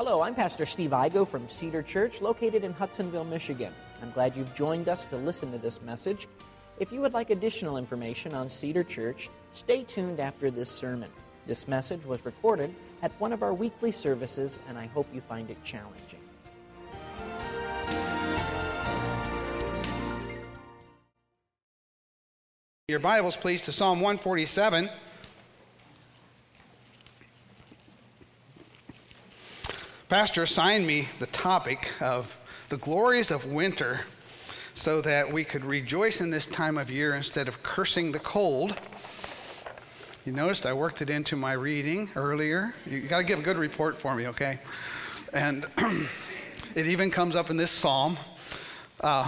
Hello, I'm Pastor Steve Igo from Cedar Church, located in Hudsonville, Michigan. I'm glad you've joined us to listen to this message. If you would like additional information on Cedar Church, stay tuned after this sermon. This message was recorded at one of our weekly services, and I hope you find it challenging. Your Bibles, please, to Psalm 147. Pastor assigned me the topic of the glories of winter so that we could rejoice in this time of year instead of cursing the cold. You noticed I worked it into my reading earlier. You got to give a good report for me, okay? And it even comes up in this psalm, though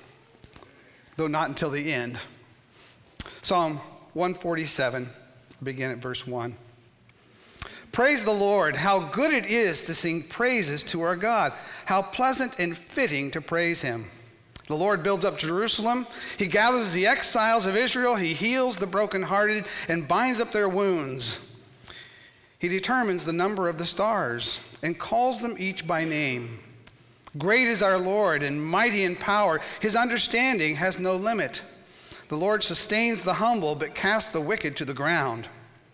not until the end. Psalm 147, begin at verse 1. Praise the Lord, how good it is to sing praises to our God. How pleasant and fitting to praise him. The Lord builds up Jerusalem. He gathers the exiles of Israel. He heals the brokenhearted and binds up their wounds. He determines the number of the stars and calls them each by name. Great is our Lord and mighty in power. His understanding has no limit. The Lord sustains the humble, but casts the wicked to the ground.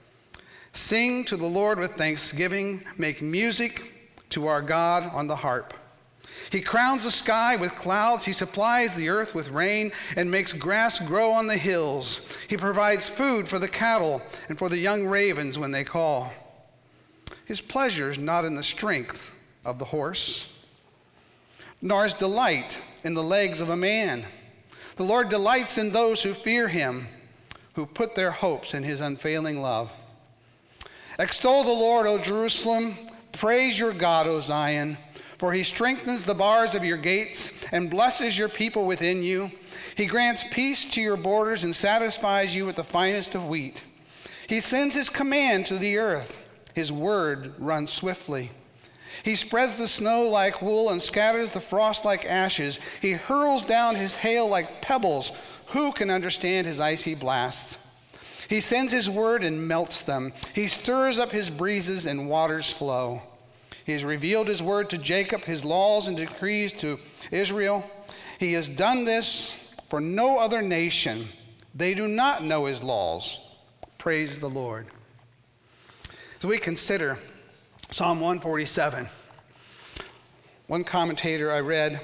Sing to the Lord with thanksgiving. Make music to our God on the harp. He crowns the sky with clouds. He supplies the earth with rain and makes grass grow on the hills. He provides food for the cattle and for the young ravens when they call. His pleasure is not in the strength of the horse, nor his delight in the legs of a man. The Lord delights in those who fear him, who put their hopes in his unfailing love. Extol the Lord, O Jerusalem. Praise your God, O Zion. For he strengthens the bars of your gates and blesses your people within you. He grants peace to your borders and satisfies you with the finest of wheat. He sends his command to the earth. His word runs swiftly. He spreads the snow like wool and scatters the frost like ashes. He hurls down his hail like pebbles. Who can understand his icy blast? He sends his word and melts them. He stirs up his breezes and waters flow. He has revealed his word to Jacob, his laws and decrees to Israel. He has done this for no other nation. They do not know his laws. Praise the Lord. As we consider Psalm 147, one commentator I read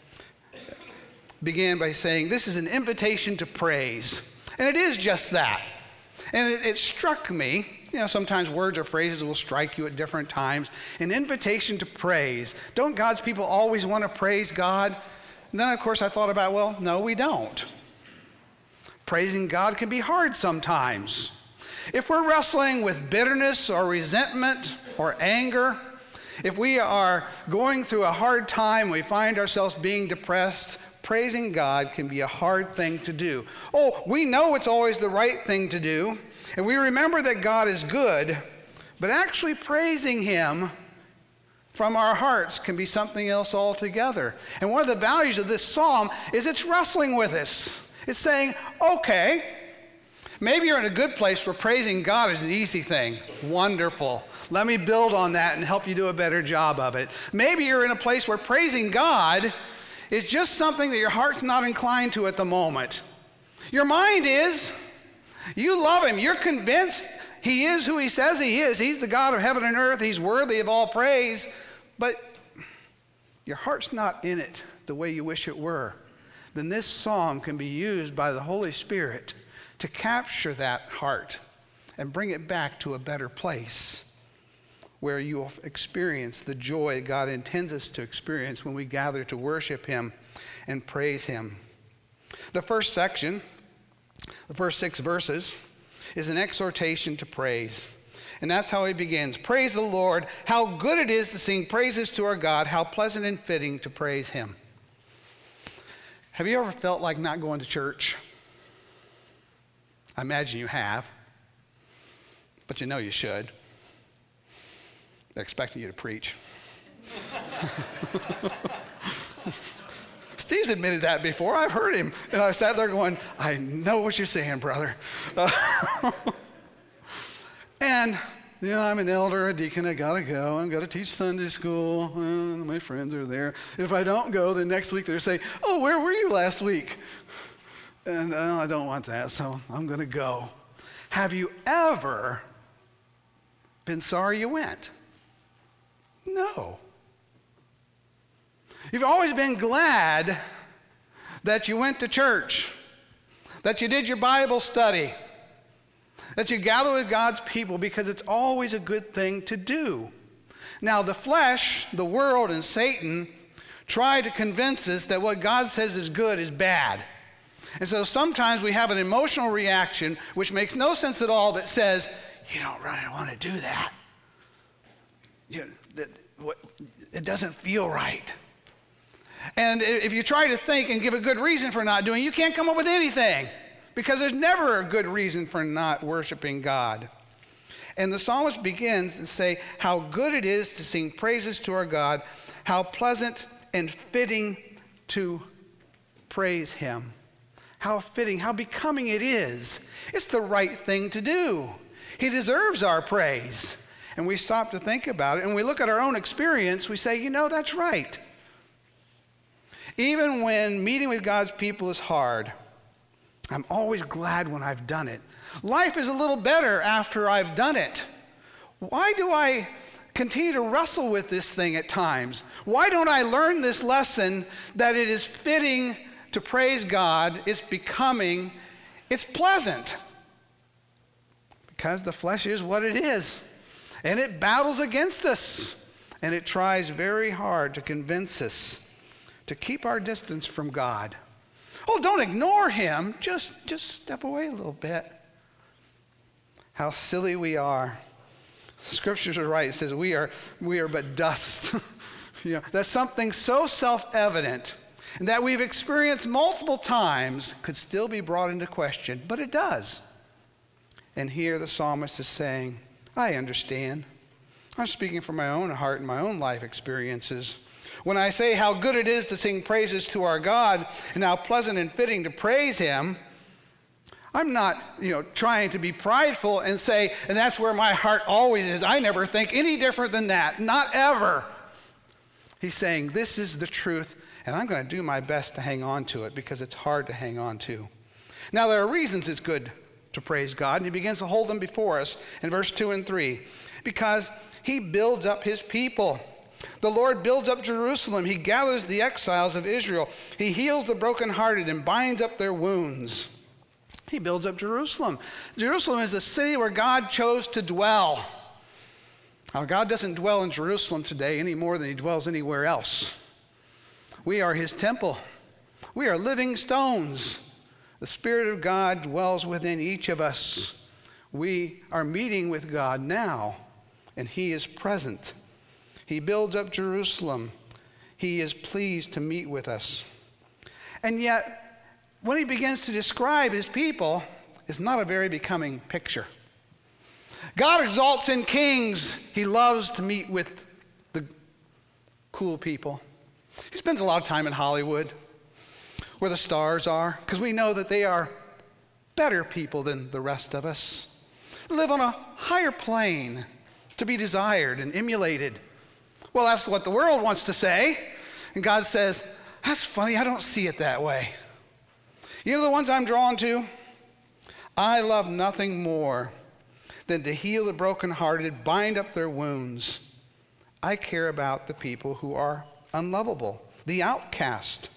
began by saying, this is an invitation to praise. And it is just that. And it struck me, sometimes words or phrases will strike you at different times. An invitation to praise. Don't God's people always want to praise God? And then, of course, I thought about, well, no, we don't. Praising God can be hard sometimes. If we're wrestling with bitterness or resentment or anger, if we are going through a hard time, we find ourselves being depressed, praising God can be a hard thing to do. Oh, we know it's always the right thing to do, and we remember that God is good, but actually praising him from our hearts can be something else altogether. And one of the values of this psalm is it's wrestling with us. It's saying, okay, maybe you're in a good place where praising God is an easy thing. Wonderful. Let me build on that and help you do a better job of it. Maybe you're in a place where praising God is just something that your heart's not inclined to at the moment. Your mind is. You love him. You're convinced he is who he says he is. He's the God of heaven and earth. He's worthy of all praise. But your heart's not in it the way you wish it were. Then this psalm can be used by the Holy Spirit to capture that heart and bring it back to a better place where you will experience the joy God intends us to experience when we gather to worship him and praise him. The first section, the first 6 verses, is an exhortation to praise. And that's how he begins. Praise the Lord. How good it is to sing praises to our God. How pleasant and fitting to praise him. Have you ever felt like not going to church? I imagine you have. But you know you should. They're expecting you to preach. Steve's admitted that before. I've heard him. And I sat there going, I know what you're saying, brother. And I'm an elder, a deacon, I gotta go. I'm gonna teach Sunday school. My friends are there. If I don't go, then next week they're saying, oh, where were you last week? And I don't want that, so I'm gonna go. Have you ever been sorry you went? No. You've always been glad that you went to church, that you did your Bible study, that you gather with God's people, because it's always a good thing to do. Now, the flesh, the world, and Satan try to convince us that what God says is good is bad. And so sometimes we have an emotional reaction which makes no sense at all that says, you don't really want to do that. It doesn't feel right. And if you try to think and give a good reason for not doing it, you can't come up with anything, because there's never a good reason for not worshiping God. And the psalmist begins to say how good it is to sing praises to our God, how pleasant and fitting to praise him. How fitting, how becoming it is. It's the right thing to do. He deserves our praise. And we stop to think about it, and we look at our own experience, we say, that's right. Even when meeting with God's people is hard, I'm always glad when I've done it. Life is a little better after I've done it. Why do I continue to wrestle with this thing at times? Why don't I learn this lesson that it is fitting to praise God, it's becoming, it's pleasant? Because the flesh is what it is. And it battles against us. And it tries very hard to convince us to keep our distance from God. Oh, don't ignore him. Just step away a little bit. How silly we are. Scriptures are right. It says we are but dust. That's something so self-evident and that we've experienced multiple times could still be brought into question, but it does. And here the psalmist is saying, I understand. I'm speaking from my own heart and my own life experiences. When I say how good it is to sing praises to our God and how pleasant and fitting to praise him, I'm not, trying to be prideful and say, and that's where my heart always is. I never think any different than that. Not ever. He's saying, this is the truth, and I'm going to do my best to hang on to it because it's hard to hang on to. Now, there are reasons it's good to praise God, and he begins to hold them before us in verse 2 and 3. Because he builds up his people. The Lord builds up Jerusalem. He gathers the exiles of Israel. He heals the brokenhearted and binds up their wounds. He builds up Jerusalem. Jerusalem is a city where God chose to dwell. Now, God doesn't dwell in Jerusalem today any more than he dwells anywhere else. We are his temple. We are living stones. The Spirit of God dwells within each of us. We are meeting with God now, and he is present. He builds up Jerusalem. He is pleased to meet with us. And yet, when he begins to describe his people, it's not a very becoming picture. God exalts in kings. He loves to meet with the cool people. He spends a lot of time in Hollywood, where the stars are, because we know that they are better people than the rest of us. They live on a higher plane to be desired and emulated. Well, that's what the world wants to say. And God says, that's funny, I don't see it that way. You know the ones I'm drawn to? I love nothing more than to heal the brokenhearted, bind up their wounds. I care about the people who are unlovable, the outcast.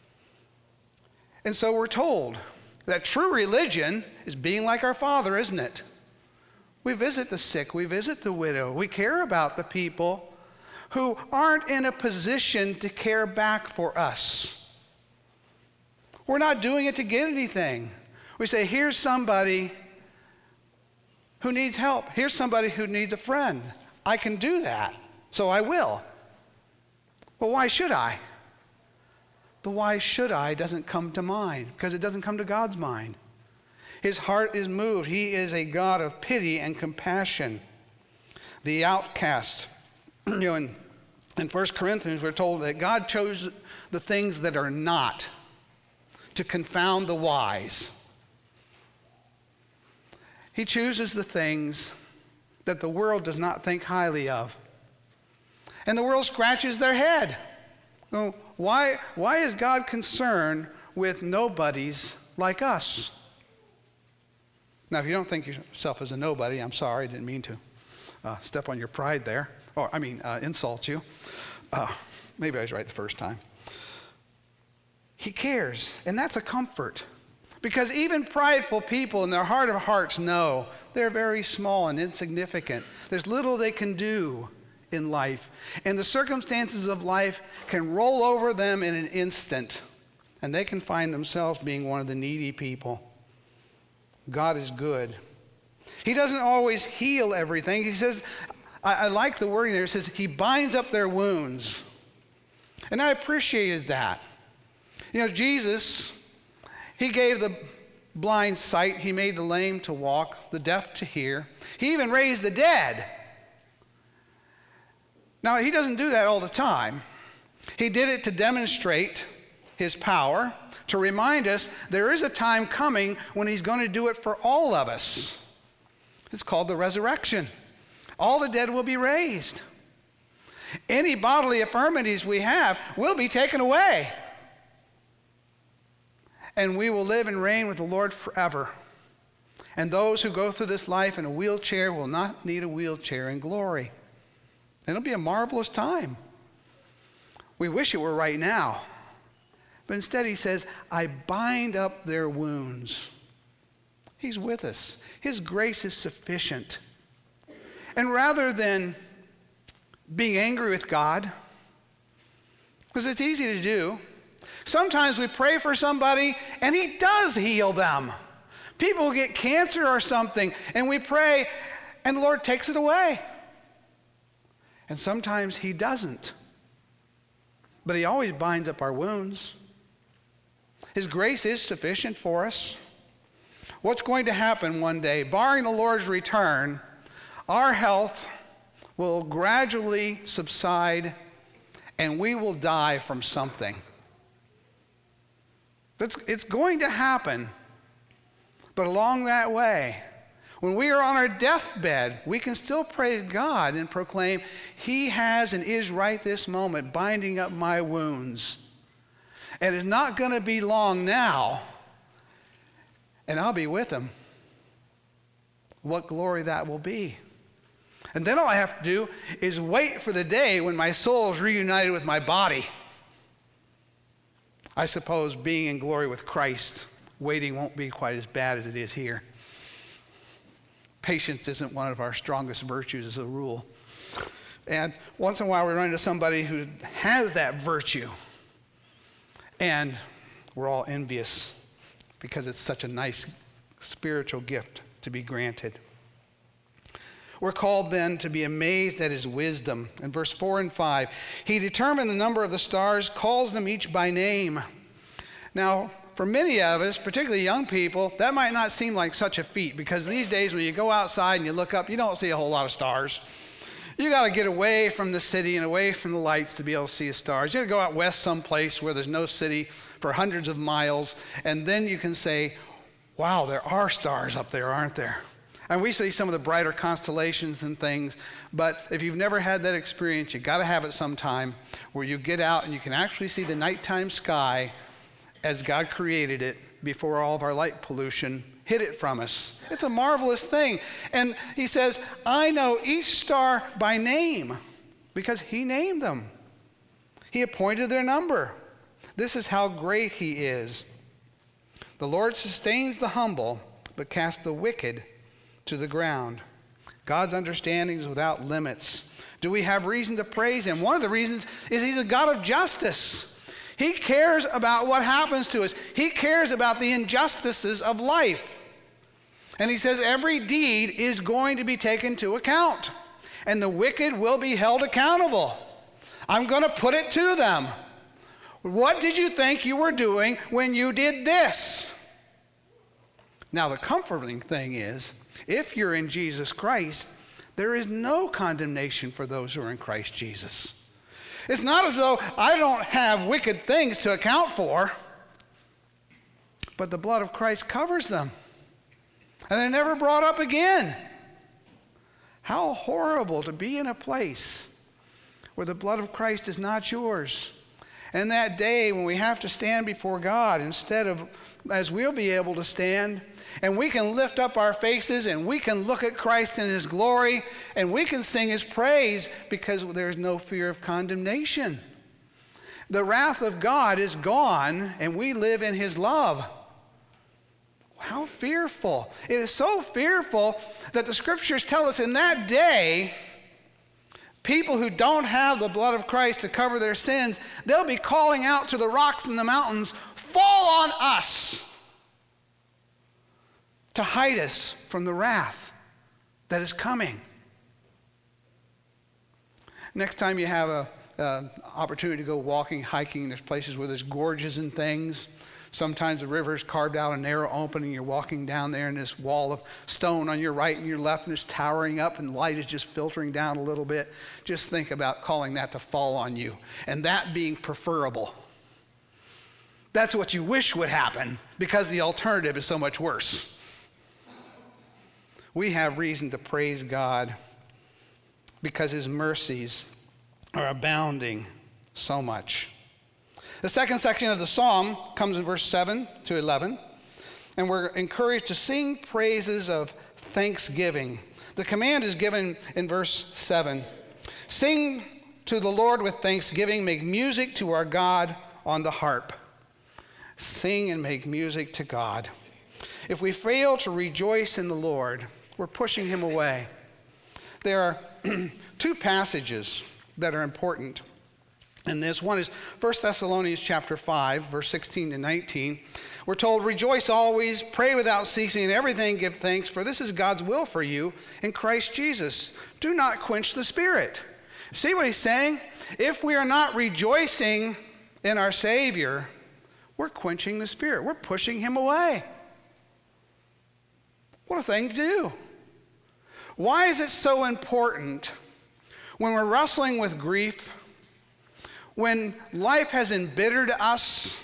And so we're told that true religion is being like our Father, isn't it? We visit the sick, we visit the widow, we care about the people who aren't in a position to care back for us. We're not doing it to get anything. We say, here's somebody who needs help. Here's somebody who needs a friend. I can do that, so I will. Well, why should I? The why should I doesn't come to mind because it doesn't come to God's mind. His heart is moved. He is a God of pity and compassion. The outcast. In 1 Corinthians, we're told that God chose the things that are not to confound the wise. He chooses the things that the world does not think highly of. And the world scratches their head. Oh, why is God concerned with nobodies like us? Now, if you don't think yourself as a nobody, I'm sorry, I didn't mean to step on your pride there, or insult you. Maybe I was right the first time. He cares, and that's a comfort. Because even prideful people in their heart of hearts know they're very small and insignificant. There's little they can do in life. And the circumstances of life can roll over them in an instant. And they can find themselves being one of the needy people. God is good. He doesn't always heal everything. He says, I like the wording there. It says, he binds up their wounds. And I appreciated that. You know, Jesus, he gave the blind sight. He made the lame to walk, the deaf to hear. He even raised the dead. Now, he doesn't do that all the time. He did it to demonstrate his power, to remind us there is a time coming when he's going to do it for all of us. It's called the resurrection. All the dead will be raised. Any bodily infirmities we have will be taken away. And we will live and reign with the Lord forever. And those who go through this life in a wheelchair will not need a wheelchair in glory. It'll be a marvelous time. We wish it were right now. But instead he says, I bind up their wounds. He's with us. His grace is sufficient. And rather than being angry with God, because it's easy to do, sometimes we pray for somebody and he does heal them. People get cancer or something and we pray and the Lord takes it away. And sometimes he doesn't. But he always binds up our wounds. His grace is sufficient for us. What's going to happen one day, barring the Lord's return, our health will gradually subside and we will die from something. It's going to happen. But along that way, when we are on our deathbed, we can still praise God and proclaim, he has and is right this moment binding up my wounds. And it's not going to be long now, and I'll be with him. What glory that will be. And then all I have to do is wait for the day when my soul is reunited with my body. I suppose being in glory with Christ, waiting won't be quite as bad as it is here. Patience isn't one of our strongest virtues as a rule. And once in a while we run into somebody who has that virtue. And we're all envious because it's such a nice spiritual gift to be granted. We're called then to be amazed at his wisdom. In verse 4 and 5, he determined the number of the stars, calls them each by name. Now, for many of us, particularly young people, that might not seem like such a feat because these days when you go outside and you look up, you don't see a whole lot of stars. You got to get away from the city and away from the lights to be able to see the stars. You got to go out west someplace where there's no city for hundreds of miles, and then you can say, wow, there are stars up there, aren't there? And we see some of the brighter constellations and things, but if you've never had that experience, you got to have it sometime where you get out and you can actually see the nighttime sky as God created it before all of our light pollution hid it from us. It's a marvelous thing. And he says, I know each star by name because he named them. He appointed their number. This is how great he is. The Lord sustains the humble, but casts the wicked to the ground. God's understanding is without limits. Do we have reason to praise him? One of the reasons is he's a God of justice. He cares about what happens to us. He cares about the injustices of life. And he says every deed is going to be taken into account. And the wicked will be held accountable. I'm going to put it to them. What did you think you were doing when you did this? Now, the comforting thing is, if you're in Jesus Christ, there is no condemnation for those who are in Christ Jesus. It's not as though I don't have wicked things to account for, but the blood of Christ covers them. And they're never brought up again. How horrible to be in a place where the blood of Christ is not yours. And that day when we have to stand before God, instead of as we'll be able to stand, and we can lift up our faces and we can look at Christ in his glory and we can sing his praise because there's no fear of condemnation. The wrath of God is gone and we live in his love. How fearful. It is so fearful that the scriptures tell us in that day, people who don't have the blood of Christ to cover their sins, they'll be calling out to the rocks and the mountains, fall on us, to hide us from the wrath that is coming. Next time you have an opportunity to go walking, hiking, there's places where there's gorges and things. Sometimes the river is carved out a narrow opening. You're walking down there and this wall of stone on your right and your left, and it's towering up and light is just filtering down a little bit. Just think about calling that to fall on you and that being preferable. That's what you wish would happen because the alternative is so much worse. We have reason to praise God because his mercies are abounding so much. The second section of the psalm comes in verse 7 to 11, and we're encouraged to sing praises of thanksgiving. The command is given in verse 7. Sing to the Lord with thanksgiving, make music to our God on the harp. Sing and make music to God. If we fail to rejoice in the Lord, we're pushing him away. There are two passages that are important in this. One is 1 Thessalonians chapter 5, verse 16 to 19. We're told, rejoice always, pray without ceasing, in everything give thanks, for this is God's will for you in Christ Jesus. Do not quench the Spirit. See what he's saying? If we are not rejoicing in our Savior, we're quenching the Spirit. We're pushing him away. What a thing to do. Why is it so important when we're wrestling with grief, when life has embittered us,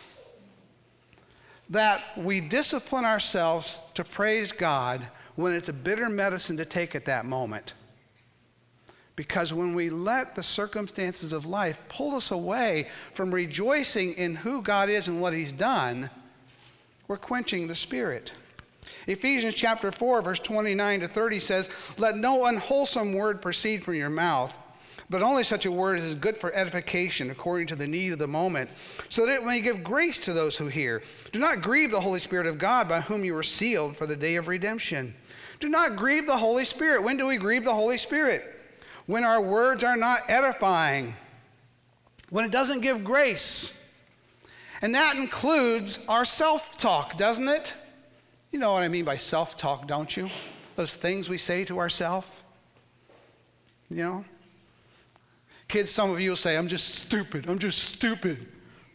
that we discipline ourselves to praise God when it's a bitter medicine to take at that moment? Because when we let the circumstances of life pull us away from rejoicing in who God is and what he's done, we're quenching the Spirit. Ephesians chapter 4, verse 29 to 30 says, let no unwholesome word proceed from your mouth, but only such a word as is good for edification according to the need of the moment, so that it may give grace to those who hear. Do not grieve the Holy Spirit of God, by whom you were sealed for the day of redemption. Do not grieve the Holy Spirit. When do we grieve the Holy Spirit? When our words are not edifying, when it doesn't give grace. And that includes our self-talk, doesn't it? You know what I mean by self-talk, don't you? Those things we say to ourselves. You know? Kids, some of you will say, I'm just stupid. I'm just stupid.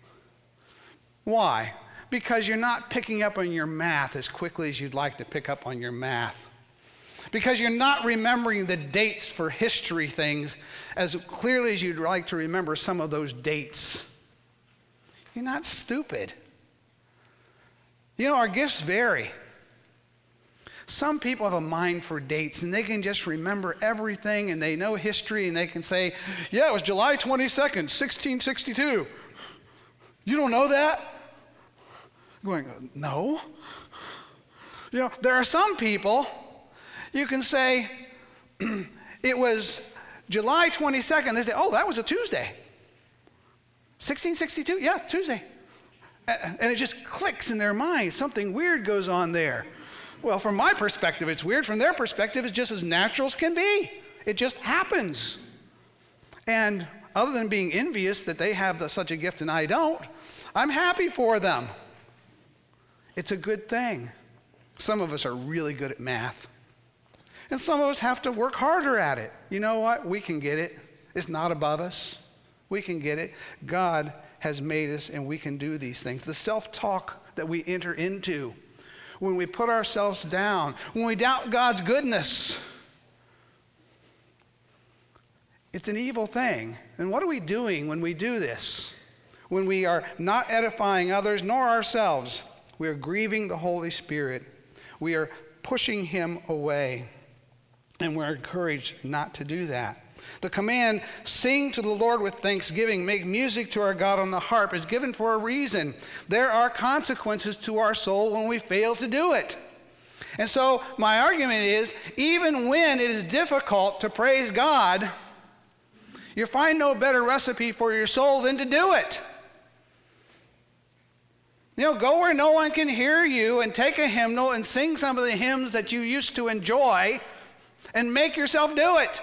Why? Because you're not picking up on your math as quickly as you'd like to pick up on your math. Because you're not remembering the dates for history things as clearly as you'd like to remember some of those dates. You're not stupid. You know, our gifts vary. Some people have a mind for dates, and they can just remember everything, and they know history, and they can say, yeah, it was July 22nd, 1662. You don't know that? I'm going, no. You know, there are some people, you can say, it was July 22nd. They say, oh, that was a Tuesday. 1662? Yeah, Tuesday. And it just clicks in their mind. Something weird goes on there. Well, from my perspective, it's weird. From their perspective, it's just as natural as can be. It just happens. And other than being envious that they have such a gift and I don't, I'm happy for them. It's a good thing. Some of us are really good at math. And some of us have to work harder at it. You know what? We can get it. It's not above us. We can get it. God has made us, and we can do these things. The self-talk that we enter into, when we put ourselves down, when we doubt God's goodness, it's an evil thing. And what are we doing when we do this? When we are not edifying others nor ourselves, we are grieving the Holy Spirit. We are pushing him away. And we're encouraged not to do that. The command, sing to the Lord with thanksgiving, make music to our God on the harp, is given for a reason. There are consequences to our soul when we fail to do it. And so my argument is, even when it is difficult to praise God, you find no better recipe for your soul than to do it. Go where no one can hear you and take a hymnal and sing some of the hymns that you used to enjoy and make yourself do it.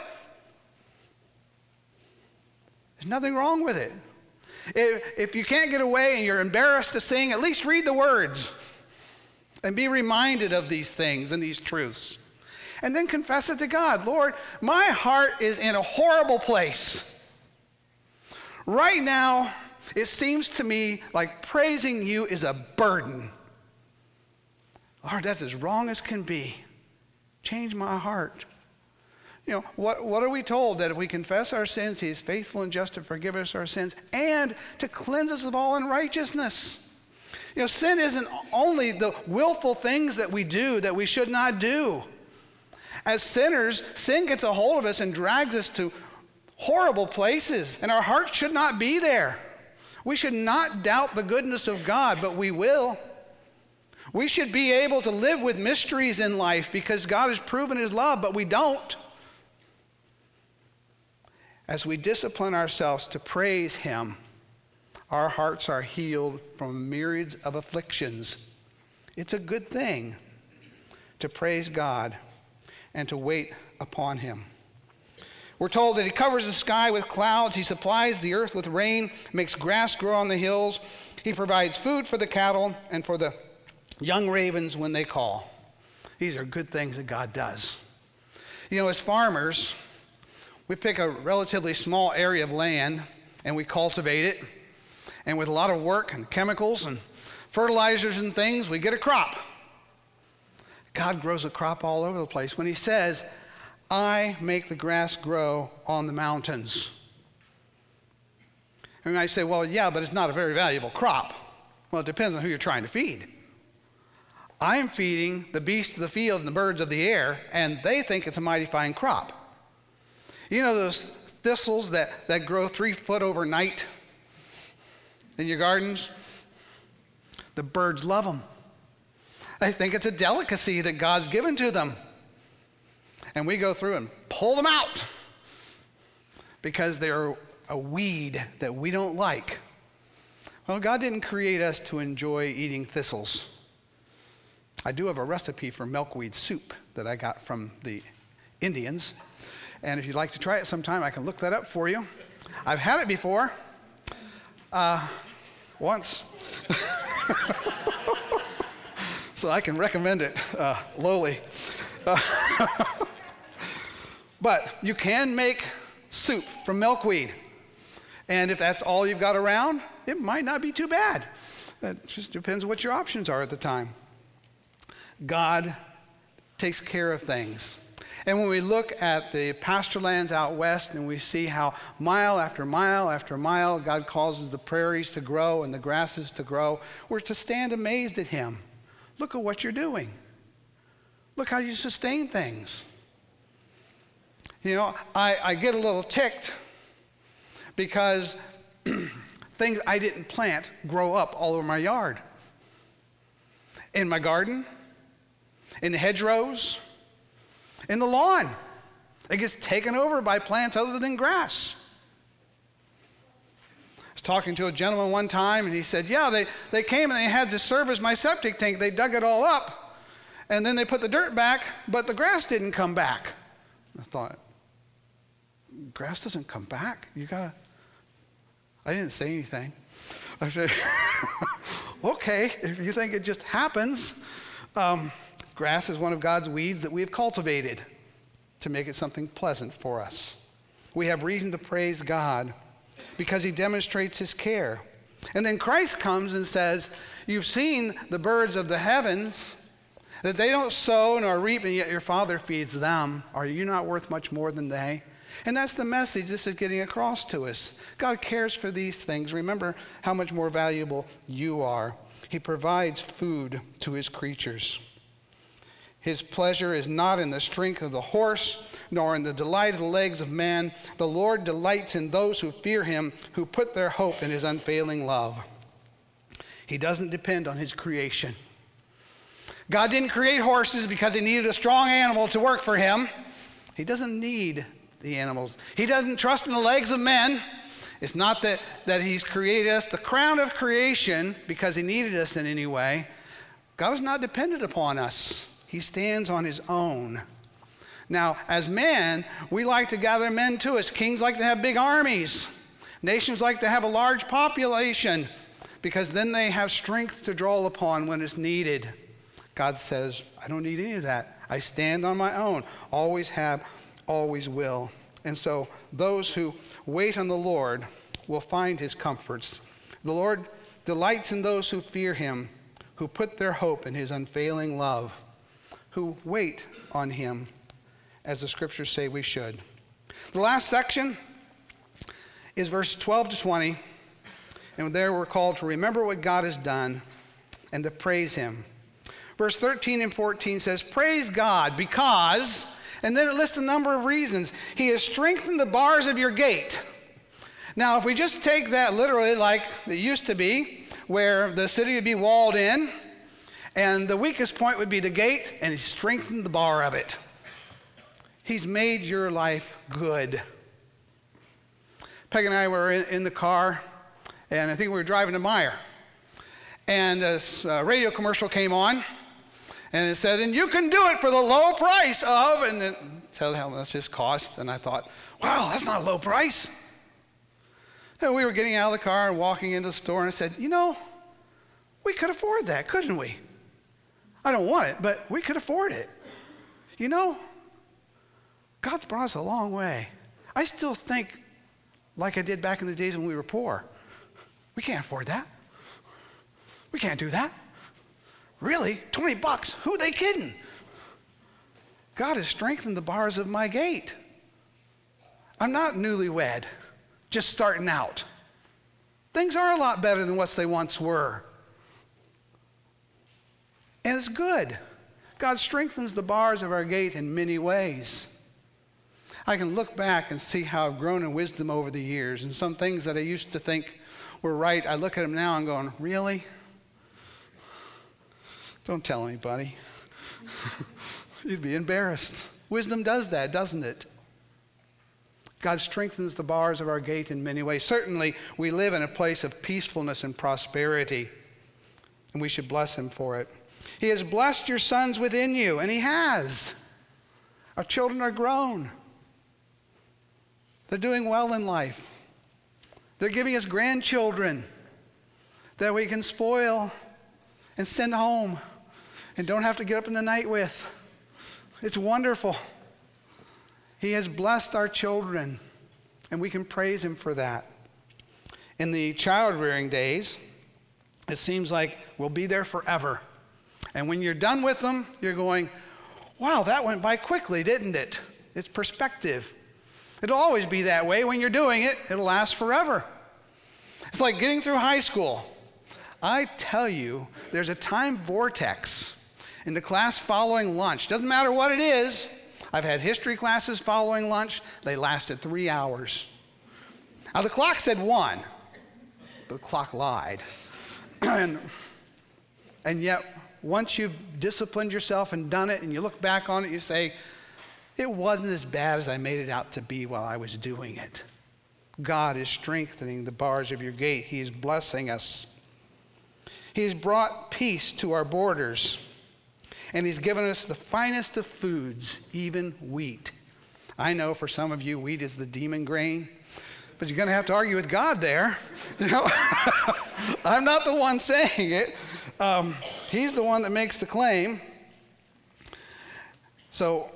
There's nothing wrong with it. If you can't get away and you're embarrassed to sing, at least read the words and be reminded of these things and these truths. And then confess it to God. Lord, my heart is in a horrible place. Right now, it seems to me like praising you is a burden. Lord, that's as wrong as can be. Change my heart. What are we told? That if we confess our sins, he is faithful and just to forgive us our sins and to cleanse us of all unrighteousness. Sin isn't only the willful things that we do that we should not do. As sinners, sin gets a hold of us and drags us to horrible places, and our hearts should not be there. We should not doubt the goodness of God, but we will. We should be able to live with mysteries in life because God has proven his love, but we don't. As we discipline ourselves to praise him, our hearts are healed from myriads of afflictions. It's a good thing to praise God and to wait upon him. We're told that he covers the sky with clouds, he supplies the earth with rain, makes grass grow on the hills, he provides food for the cattle and for the young ravens when they call. These are good things that God does. As farmers, we pick a relatively small area of land and we cultivate it. And with a lot of work and chemicals and fertilizers and things, we get a crop. God grows a crop all over the place when he says, I make the grass grow on the mountains. And I say, well, yeah, but it's not a very valuable crop. Well, it depends on who you're trying to feed. I'm feeding the beasts of the field and the birds of the air, and they think it's a mighty fine crop. Those thistles that grow 3 foot overnight in your gardens? The birds love them. They think it's a delicacy that God's given to them. And we go through and pull them out because they're a weed that we don't like. Well, God didn't create us to enjoy eating thistles. I do have a recipe for milkweed soup that I got from the Indians. And if you'd like to try it sometime, I can look that up for you. I've had it before. Once. So I can recommend it lowly. But you can make soup from milkweed. And if that's all you've got around, it might not be too bad. It just depends what your options are at the time. God takes care of things. And when we look at the pasture lands out west and we see how mile after mile after mile God causes the prairies to grow and the grasses to grow, we're to stand amazed at him. Look at what you're doing. Look how you sustain things. I get a little ticked because things I didn't plant grow up all over my yard. In my garden, in the hedgerows, in the lawn. It gets taken over by plants other than grass. I was talking to a gentleman one time, and he said, yeah, they came and they had to serve as my septic tank. They dug it all up, and then they put the dirt back, but the grass didn't come back. I thought, grass doesn't come back? I didn't say anything. I said, okay, if you think it just happens. Grass is one of God's weeds that we have cultivated to make it something pleasant for us. We have reason to praise God because he demonstrates his care. And then Christ comes and says, you've seen the birds of the heavens, that they don't sow nor reap, and yet your Father feeds them. Are you not worth much more than they? And that's the message this is getting across to us. God cares for these things. Remember how much more valuable you are. He provides food to his creatures. His pleasure is not in the strength of the horse, nor in the delight of the legs of man. The Lord delights in those who fear him, who put their hope in his unfailing love. He doesn't depend on his creation. God didn't create horses because he needed a strong animal to work for him. He doesn't need the animals. He doesn't trust in the legs of men. It's not that he's created us, the crown of creation, because he needed us in any way. God is not dependent upon us. He stands on his own. Now, as men, we like to gather men to us. Kings like to have big armies. Nations like to have a large population, because then they have strength to draw upon when it's needed. God says, I don't need any of that. I stand on my own. Always have, always will. And so those who wait on the Lord will find his comforts. The Lord delights in those who fear him, who put their hope in his unfailing love, who wait on him, as the scriptures say we should. The last section is verse 12 to 20, and there we're called to remember what God has done and to praise him. Verse 13 and 14 says, praise God because, and then it lists a number of reasons. He has strengthened the bars of your gate. Now, if we just take that literally like it used to be, where the city would be walled in, and the weakest point would be the gate, and he's strengthened the bar of it. He's made your life good. Peg and I were in the car, and I think we were driving to Meyer. And this radio commercial came on, and it said, and you can do it for the low price of, and it said how much this cost. And I thought, wow, that's not a low price. And we were getting out of the car and walking into the store, and I said, you know, we could afford that, couldn't we? I don't want it, but we could afford it. You know, God's brought us a long way. I still think like I did back in the days when we were poor. We can't afford that. We can't do that. Really? $20? Who are they kidding? God has strengthened the bars of my gate. I'm not newlywed, just starting out. Things are a lot better than what they once were. And it's good. God strengthens the bars of our gate in many ways. I can look back and see how I've grown in wisdom over the years. And some things that I used to think were right, I look at them now and going, really? Don't tell anybody. You'd be embarrassed. Wisdom does that, doesn't it? God strengthens the bars of our gate in many ways. Certainly, we live in a place of peacefulness and prosperity, and we should bless him for it. He has blessed your sons within you, and he has. Our children are grown. They're doing well in life. They're giving us grandchildren that we can spoil and send home and don't have to get up in the night with. It's wonderful. He has blessed our children, and we can praise him for that. In the child-rearing days, it seems like we'll be there forever. And when you're done with them, you're going, wow, that went by quickly, didn't it? It's perspective. It'll always be that way. When you're doing it, it'll last forever. It's like getting through high school. I tell you, there's a time vortex in the class following lunch. Doesn't matter what it is. I've had history classes following lunch. They lasted 3 hours. Now, the clock said 1, but the clock lied. And yet, once you've disciplined yourself and done it, and you look back on it, you say, it wasn't as bad as I made it out to be while I was doing it. God is strengthening the bars of your gate. He is blessing us. He has brought peace to our borders, and he's given us the finest of foods, even wheat. I know for some of you, wheat is the demon grain, but you're going to have to argue with God there. You know, I'm not the one saying it. He's the one that makes the claim. So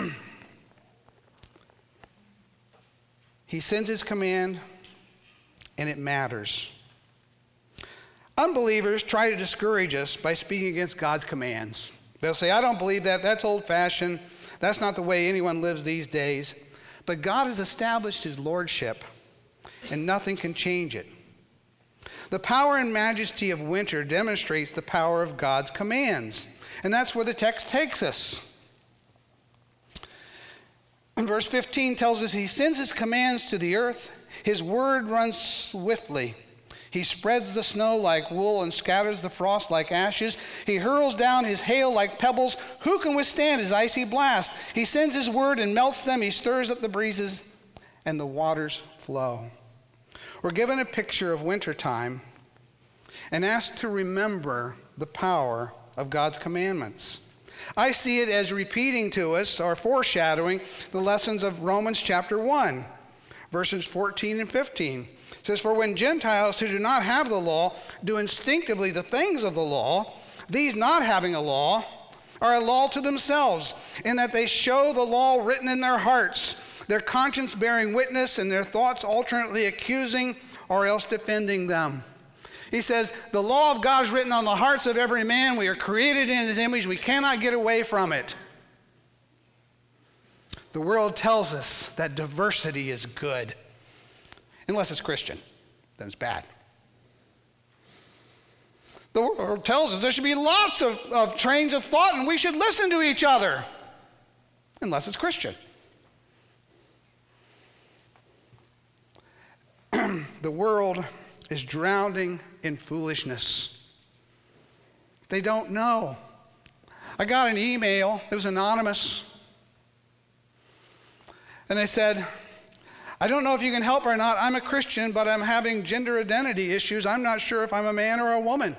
he sends his command, and it matters. Unbelievers try to discourage us by speaking against God's commands. They'll say, I don't believe that. That's old-fashioned. That's not the way anyone lives these days. But God has established his lordship, and nothing can change it. The power and majesty of winter demonstrates the power of God's commands. And that's where the text takes us. Verse 15 tells us he sends his commands to the earth. His word runs swiftly. He spreads the snow like wool and scatters the frost like ashes. He hurls down his hail like pebbles. Who can withstand his icy blast? He sends his word and melts them. He stirs up the breezes and the waters flow. We're given a picture of wintertime and asked to remember the power of God's commandments. I see it as repeating to us or foreshadowing the lessons of Romans chapter 1, verses 14 and 15. It says, for when Gentiles who do not have the law do instinctively the things of the law, these not having a law are a law to themselves, in that they show the law written in their hearts, their conscience bearing witness, and their thoughts alternately accusing or else defending them. He says, the law of God is written on the hearts of every man. We are created in his image. We cannot get away from it. The world tells us that diversity is good. Unless it's Christian, then it's bad. The world tells us there should be lots of trains of thought and we should listen to each other. Unless it's Christian. The world is drowning in foolishness. They don't know. I got an email, it was anonymous. And they said, I don't know if you can help or not. I'm a Christian, but I'm having gender identity issues. I'm not sure if I'm a man or a woman.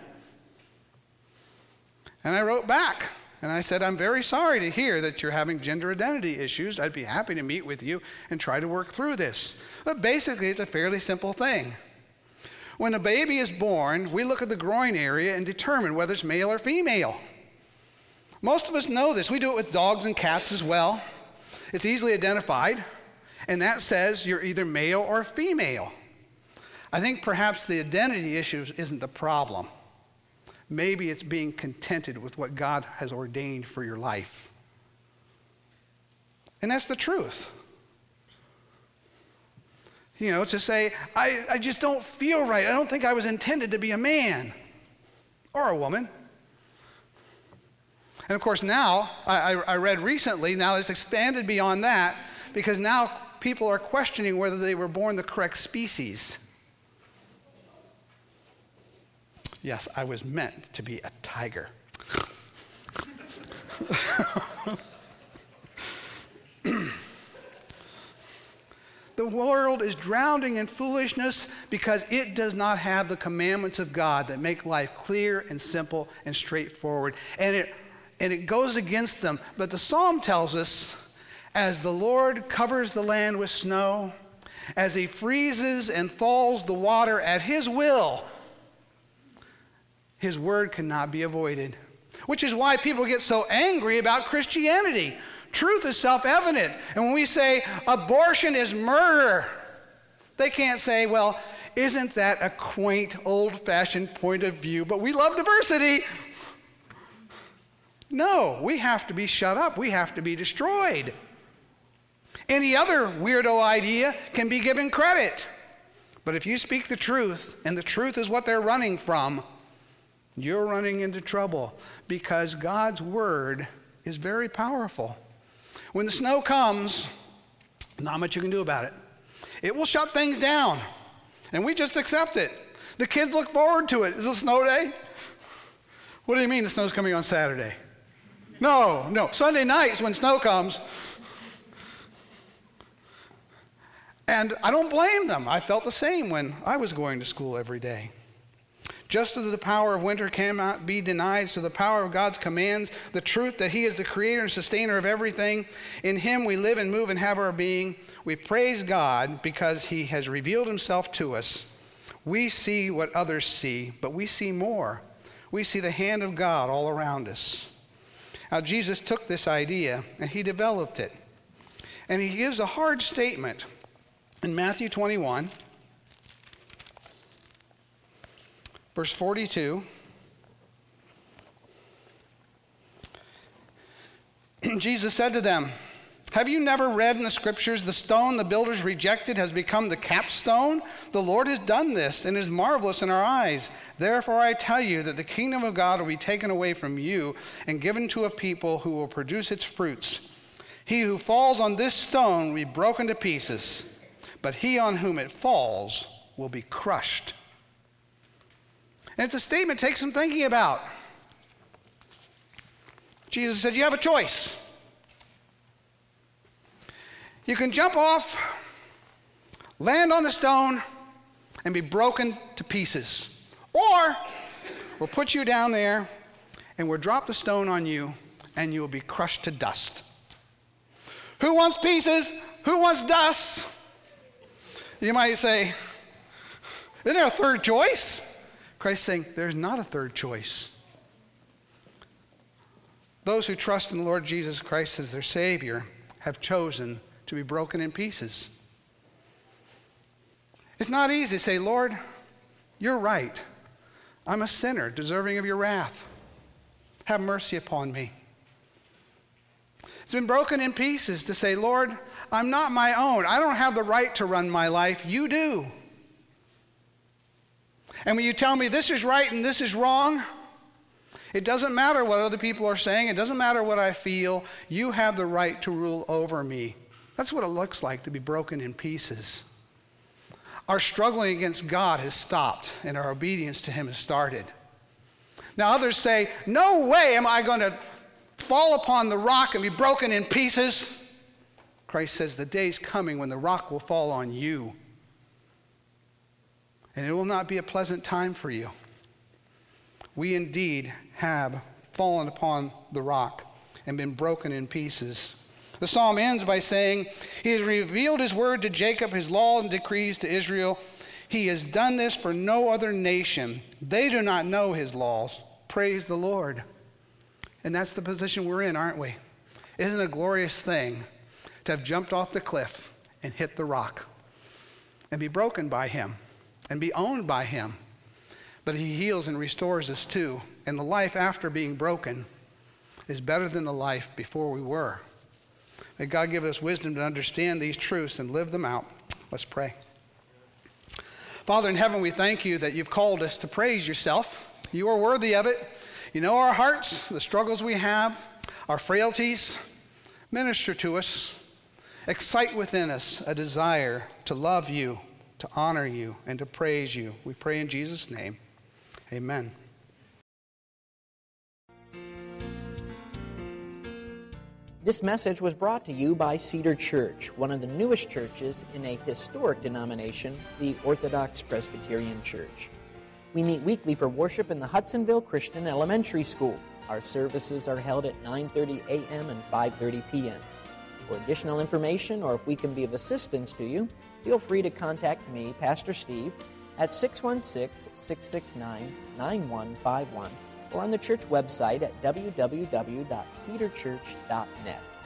And I wrote back, and I said, I'm very sorry to hear that you're having gender identity issues. I'd be happy to meet with you and try to work through this. But basically, it's a fairly simple thing. When a baby is born, we look at the groin area and determine whether it's male or female. Most of us know this. We do it with dogs and cats as well. It's easily identified. And that says you're either male or female. I think perhaps the identity issue isn't the problem. Maybe it's being contented with what God has ordained for your life. And that's the truth. You know, to say, I just don't feel right. I don't think I was intended to be a man or a woman. And of course now, I read recently, now it's expanded beyond that, because now people are questioning whether they were born the correct species. Yes, I was meant to be a tiger. The world is drowning in foolishness because it does not have the commandments of God that make life clear and simple and straightforward. And it goes against them. But the psalm tells us, as the Lord covers the land with snow, as he freezes and thaws the water at his will, his word cannot be avoided. Which is why people get so angry about Christianity. Truth is self-evident. And when we say abortion is murder, they can't say, well, isn't that a quaint, old-fashioned point of view, but we love diversity. No, we have to be shut up. We have to be destroyed. Any other weirdo idea can be given credit. But if you speak the truth, and the truth is what they're running from, you're running into trouble, because God's word is very powerful. When the snow comes, not much you can do about it. It will shut things down, and we just accept it. The kids look forward to it. Is it a snow day? What do you mean the snow's coming on Saturday? No. Sunday nights when snow comes. And I don't blame them. I felt the same when I was going to school every day. Just as the power of winter cannot be denied, so the power of God's commands, the truth that he is the creator and sustainer of everything, in him we live and move and have our being. We praise God because he has revealed himself to us. We see what others see, but we see more. We see the hand of God all around us. Now, Jesus took this idea and he developed it. And he gives a hard statement in Matthew 21. Verse 42, Jesus said to them, Have you never read in the scriptures, the stone the builders rejected has become the capstone? The Lord has done this and is marvelous in our eyes. Therefore I tell you that the kingdom of God will be taken away from you and given to a people who will produce its fruits. He who falls on this stone will be broken to pieces, but he on whom it falls will be crushed. And it's a statement that takes some thinking about. Jesus said, you have a choice. You can jump off, land on the stone, and be broken to pieces. Or we'll put you down there, and we'll drop the stone on you, and you will be crushed to dust. Who wants pieces? Who wants dust? You might say, isn't there a third choice? Christ's saying, there's not a third choice. Those who trust in the Lord Jesus Christ as their Savior have chosen to be broken in pieces. It's not easy to say, Lord, you're right. I'm a sinner, deserving of your wrath. Have mercy upon me. It's been broken in pieces to say, Lord, I'm not my own. I don't have the right to run my life. You do. And when you tell me this is right and this is wrong, it doesn't matter what other people are saying. It doesn't matter what I feel. You have the right to rule over me. That's what it looks like to be broken in pieces. Our struggling against God has stopped, and our obedience to him has started. Now others say, no way am I going to fall upon the rock and be broken in pieces. Christ says the day's coming when the rock will fall on you. And it will not be a pleasant time for you. We indeed have fallen upon the rock and been broken in pieces. The psalm ends by saying, he has revealed his word to Jacob, his law and decrees to Israel. He has done this for no other nation. They do not know his laws. Praise the Lord. And that's the position we're in, aren't we? Isn't it a glorious thing to have jumped off the cliff and hit the rock and be broken by him and be owned by him? But he heals and restores us too. And the life after being broken is better than the life before we were. May God give us wisdom to understand these truths and live them out. Let's pray. Father in heaven, we thank you that you've called us to praise yourself. You are worthy of it. You know our hearts, the struggles we have, our frailties. Minister to us. Excite within us a desire to love you, to honor you, and to praise you. We pray in Jesus' name. Amen. This message was brought to you by Cedar Church, one of the newest churches in a historic denomination, the Orthodox Presbyterian Church. We meet weekly for worship in the Hudsonville Christian Elementary School. Our services are held at 9:30 a.m. and 5:30 p.m. For additional information, or if we can be of assistance to you, feel free to contact me, Pastor Steve, at 616-669-9151, or on the church website at www.cedarchurch.net.